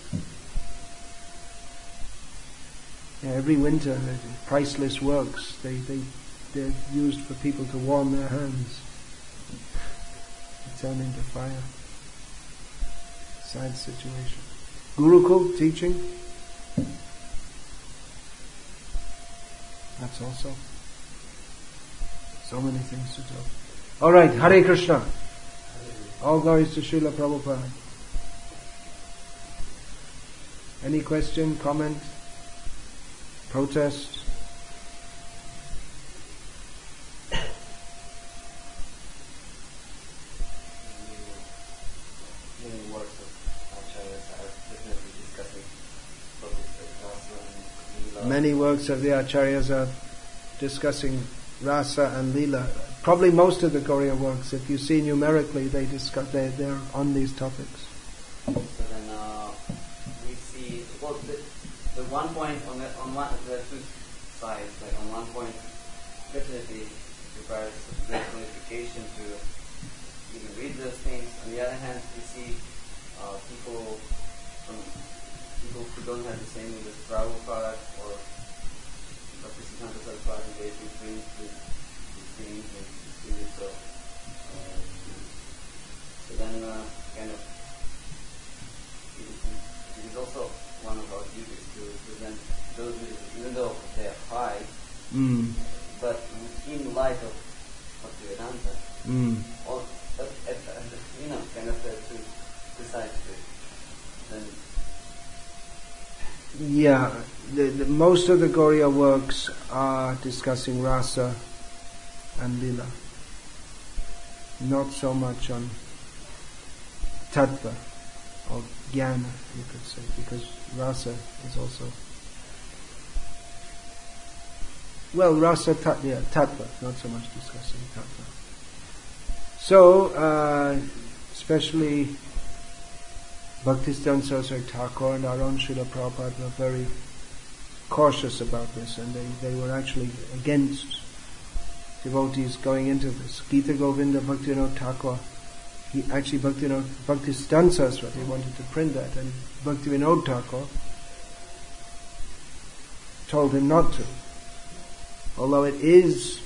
Yeah, every winter, priceless works, they're used for people to warm their hands. They turn into fire. Sad situation. Gurukul, teaching. That's also so many things to do. Alright, Hare Krishna. All glories to Srila Prabhupada. Any question, comment, protest? Many works of the Acharyas are discussing Rasa and Leela. Probably most of the Gauriya works, if you see numerically, they're on these topics. So then we see, well, the one point there are two sides. Like on one point, definitely requires great qualification to even read those things. On the other hand, we see people who don't have the same with Prabhupada or Bhaktisiddhanta Saraswati, they bring the things and see it. So then kind of it is also one of our duties to present those videos, even though they are high, but in light of Bhaktivedanta, or kind of two sides to it. Then yeah, most of the Gauriya works are discussing Rasa and Lila. Not so much on Tattva or Jnana, you could say, because Rasa is also... Well, Rasa Tattva, not so much discussing Tattva. So, especially Bhaktisiddhanta Saraswati Thakur and our own Srila Prabhupada were very cautious about this, and they were actually against devotees going into this. Gita Govinda Bhaktivinoda Thakur, Bhaktisiddhanta Saraswati wanted to print that, and Bhaktivinoda Thakur told him not to. Although it is,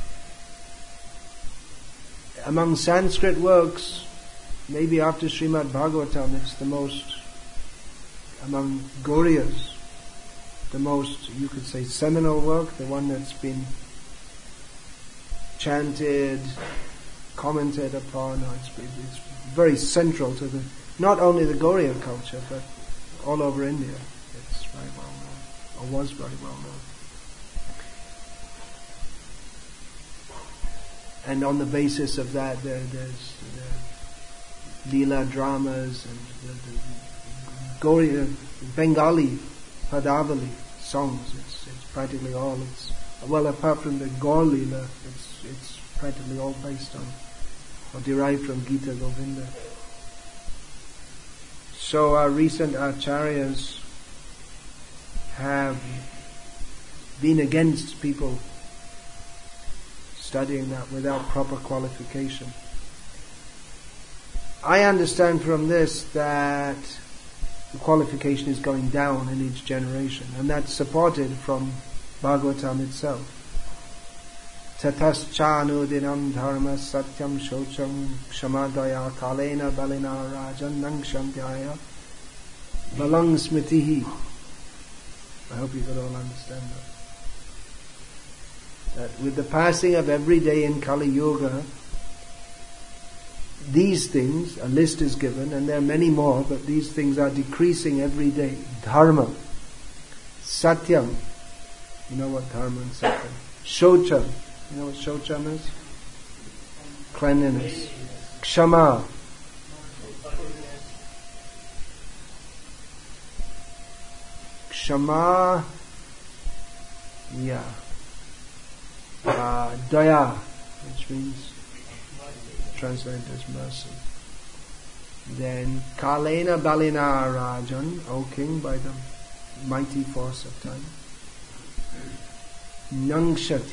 among Sanskrit works, maybe after Srimad Bhagavatam, it's the most, among Gauriyas, the most, you could say, seminal work, the one that's been chanted, commented upon. It's very central to the, not only the Gauriya culture, but all over India. It's very well known, or was very well known. And on the basis of that, there's the Leela dramas and the Gauriya, Bengali Padavali songs. It's practically all. Well, apart from the Gaur Leela, it's practically all based on or derived from Gita Govinda. So our recent acharyas have been against people studying that without proper qualification. I understand from this that the qualification is going down in each generation, and that's supported from Bhagavatam itself. Tatascha-anudinam dharma satyam shocham kshamadaya kalena balina rajan nang shantyaya balang smitihi. I hope you could all understand that with the passing of every day in Kali Yuga, these things, a list is given, and there are many more, but these things are decreasing every day. Dharma, satyam, you know what dharma and satyam. Shocham, you know what shocham is? Cleanliness. Kshama, Kshama, yeah. Daya, which means translated as mercy. Then Kalena Balina Rajan, O King, by the mighty force of time. Nangshati,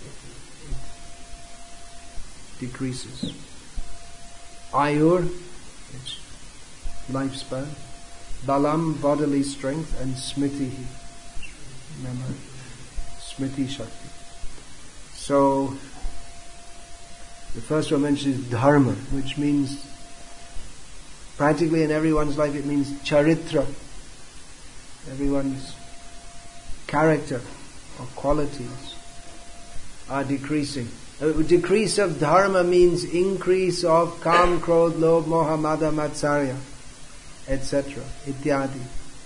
it decreases. Ayur, it's lifespan. Balam, bodily strength, and Smriti, memory. Smriti Shakti. So, the first one mentions dharma, which means, practically in everyone's life, it means charitra. Everyone's character or qualities are decreasing. A decrease of dharma means increase of kam, krodh, lobh, moha, mada, matsarya, etc. Ityadi.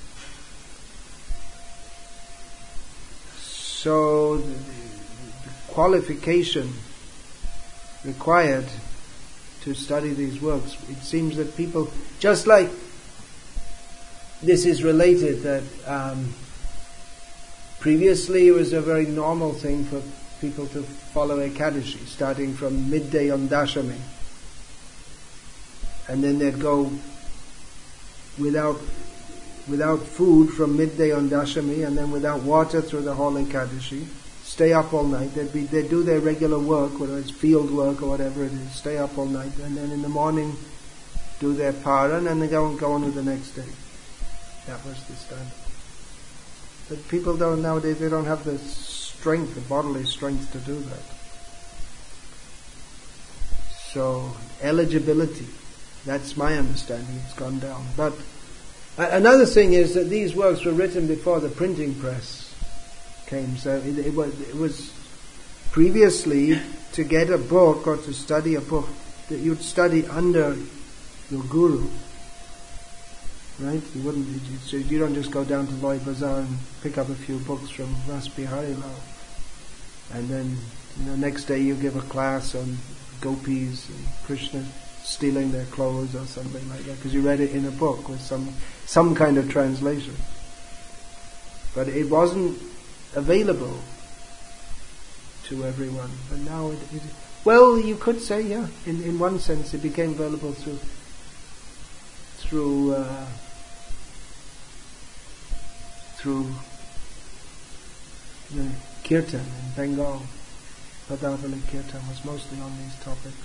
So, the qualification required to study these works, it seems that people, just like this is related, that previously it was a very normal thing for people to follow Ekadashi, starting from midday on Dashami, and then they'd go without food from midday on Dashami, and then without water through the whole Ekadashi. Stay up all night. They'd do their regular work, whether it's field work or whatever it is, stay up all night, and then in the morning do their paran, and then go on with the next day. That was the standard. But people don't, nowadays, they don't have the strength, the bodily strength to do that. So, eligibility, that's my understanding, it's gone down. But another thing is that these works were written before the printing press came. So it was previously, to get a book or to study a book, that you'd study under your guru, right? You don't just go down to Loy Bazaar and pick up a few books from Ras Bihari Lal, and then next day you give a class on gopis and Krishna stealing their clothes or something like that, because you read it in a book with some kind of translation. But it wasn't available to everyone. But now Well, you could say, yeah. In one sense, it became available through the kirtan in Bengal. Padavali Kirtan was mostly on these topics.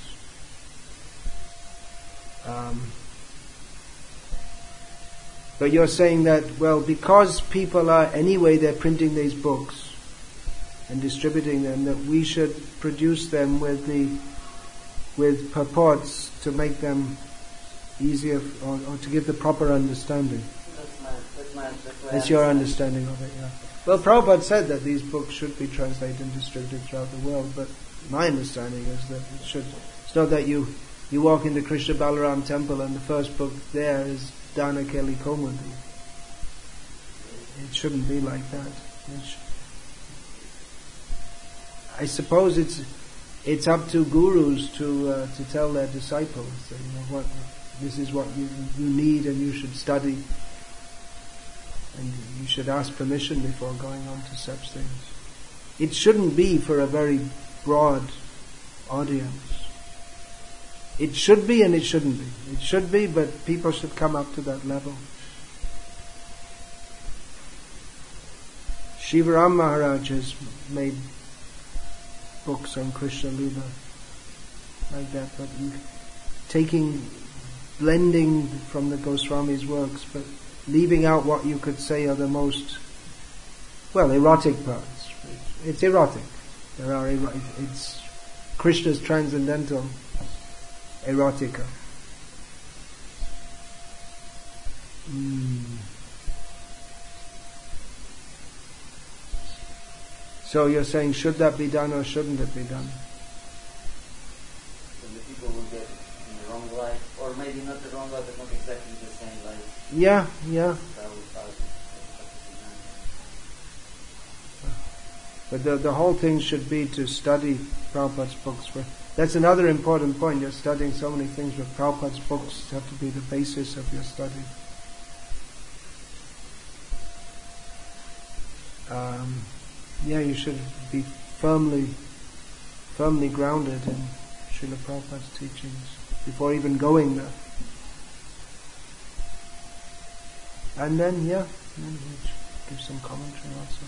But you're saying that, well, because people are, anyway, they're printing these books and distributing them, that we should produce them with purports to make them easier, or to give the proper understanding. That's your understanding of it, yeah. Well, Prabhupada said that these books should be translated and distributed throughout the world, but my understanding is that it's not that you walk into Krishna Balaram temple and the first book there is Dana Keli Komudi. It shouldn't be like that. I suppose it's up to gurus to tell their disciples that, what this is what you need and you should study. And you should ask permission before going on to such things. It shouldn't be for a very broad audience. It should be and it shouldn't be. It should be, but people should come up to that level. Shivaram Maharaj has made books on Krishna Lila like that, but blending from the Goswami's works, but leaving out what you could say are the most, erotic parts. It's erotic. It's Krishna's transcendental erotica. So you're saying, should that be done or shouldn't it be done? So the people will get in the wrong light, or maybe not the wrong light, but not exactly the same light. Yeah. But the whole thing should be to study Prabhupada's books. That's another important point. You're studying so many things, but Prabhupada's books have to be the basis of your study. You should be firmly grounded in Srila Prabhupada's teachings before even going there. And then, you give some commentary also.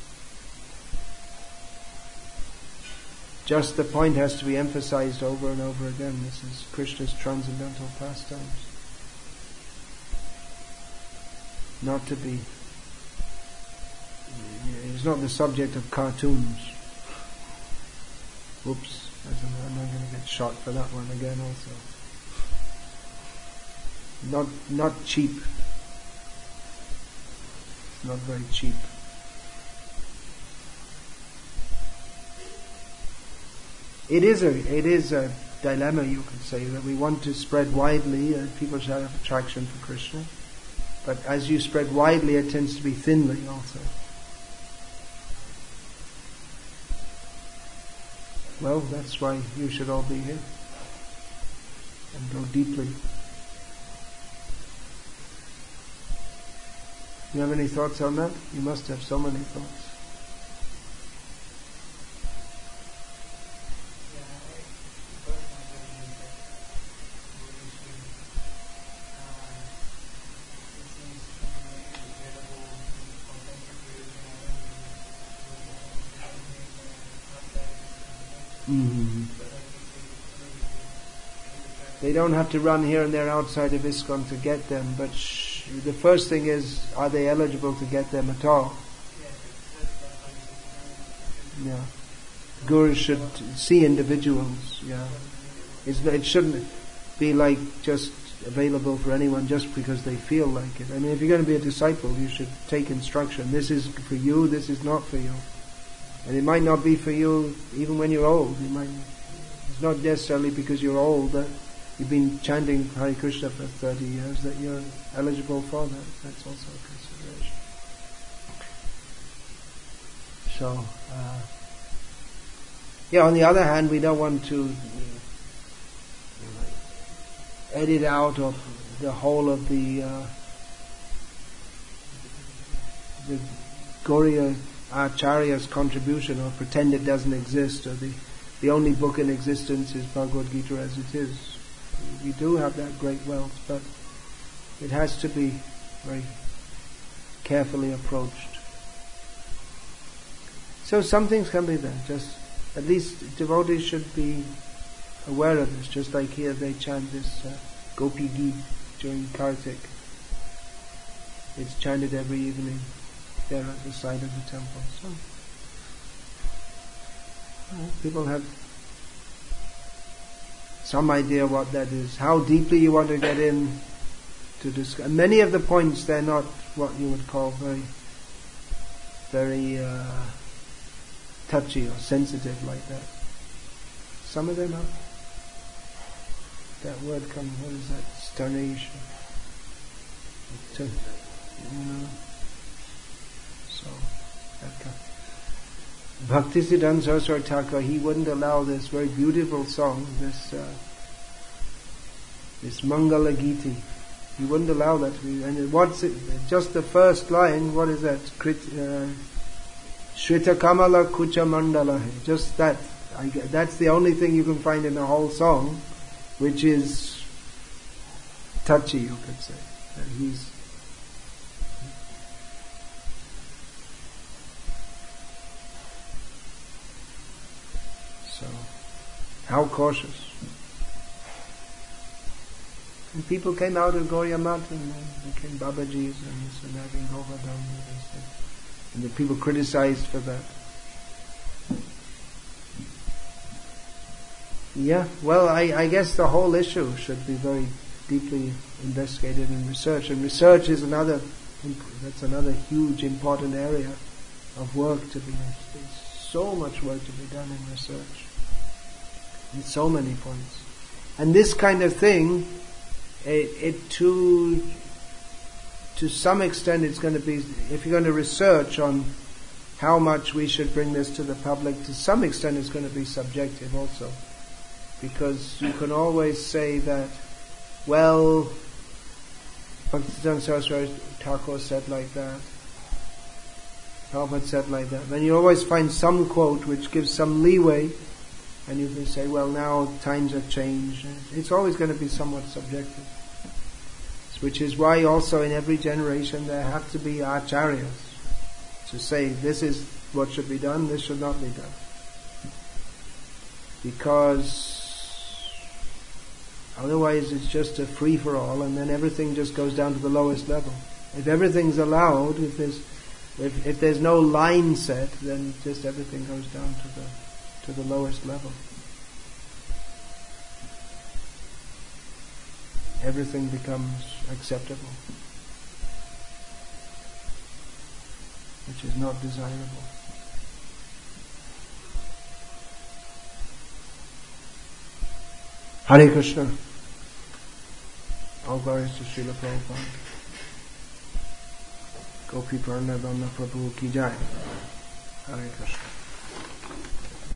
Just the point has to be emphasized over and over again. This is Krishna's transcendental pastimes. Not to be... It's not the subject of cartoons. Oops, I'm not going to get shot for that one again also. Not cheap. Not very cheap. It is a dilemma, you could say, that we want to spread widely, people should have attraction for Krishna. But as you spread widely, it tends to be thinly also. Well, that's why you should all be here and go deeply. You have any thoughts on that? You must have so many thoughts. They don't have to run here and there outside of ISKCON to get them, but the first thing is, are they eligible to get them at all? Yeah. Gurus should see individuals, It shouldn't be like just available for anyone just because they feel like it. I mean, if you're going to be a disciple, you should take instruction. This is for you, this is not for you. And it might not be for you even when you're old. It's not necessarily because you're old that you've been chanting Hare Krishna for 30 years that you're eligible for that. That's also a consideration. So, on the other hand, we don't want to edit out of the whole of the Gauriya Acharya's contribution, or pretend it doesn't exist, or the the only book in existence is Bhagavad Gita as it is. We do have that great wealth, but it has to be very carefully approached. So some things can be there, just at least devotees should be aware of this, just like here they chant this Gopi Geet during Kartik. It's chanted every evening there at the side of the temple. So people have some idea what that is. How deeply you want to get in to discuss. Many of the points, they're not what you would call very, very touchy or sensitive like that. Some of them are. That word comes, what is that? Starnation. So, that kind. Bhaktisiddhanta Saraswati Thakur, he wouldn't allow this very beautiful song, this Mangala Giti. He wouldn't allow that to be. And what's it? Just the first line. What is that? Shrita Kamala Kucha Mandala. Just that. That's the only thing you can find in the whole song, which is touchy, you could say. And he's so how cautious. And people came out of Gauriya Math and became Babajis and this and that in Govardhan. And the people criticized for that. Yeah, well, I guess the whole issue should be very deeply investigated and researched. And research is another huge important area of work to be done. There's so much work to be done in research. In so many points. And this kind of thing, to some extent it's going to be, if you're going to research on how much we should bring this to the public, to some extent it's going to be subjective also. Because you can always say that, well, Bhaktisiddhanta Saraswati Thakur said like that, Prabhupada said like that. Then you always find some quote which gives some leeway, and you can say, well, now times have changed. It's always going to be somewhat subjective. Which is why also in every generation there have to be acharyas to say, this is what should be done, this should not be done. Because otherwise it's just a free-for-all, and then everything just goes down to the lowest level. If everything's allowed, if there's no line set, then just everything goes down to the lowest level. Everything becomes acceptable, which is not desirable. Hare Krishna. All glories to Srila Prabhupada. Gopi Pranadana Prabhu Ki Jai. Hare Krishna.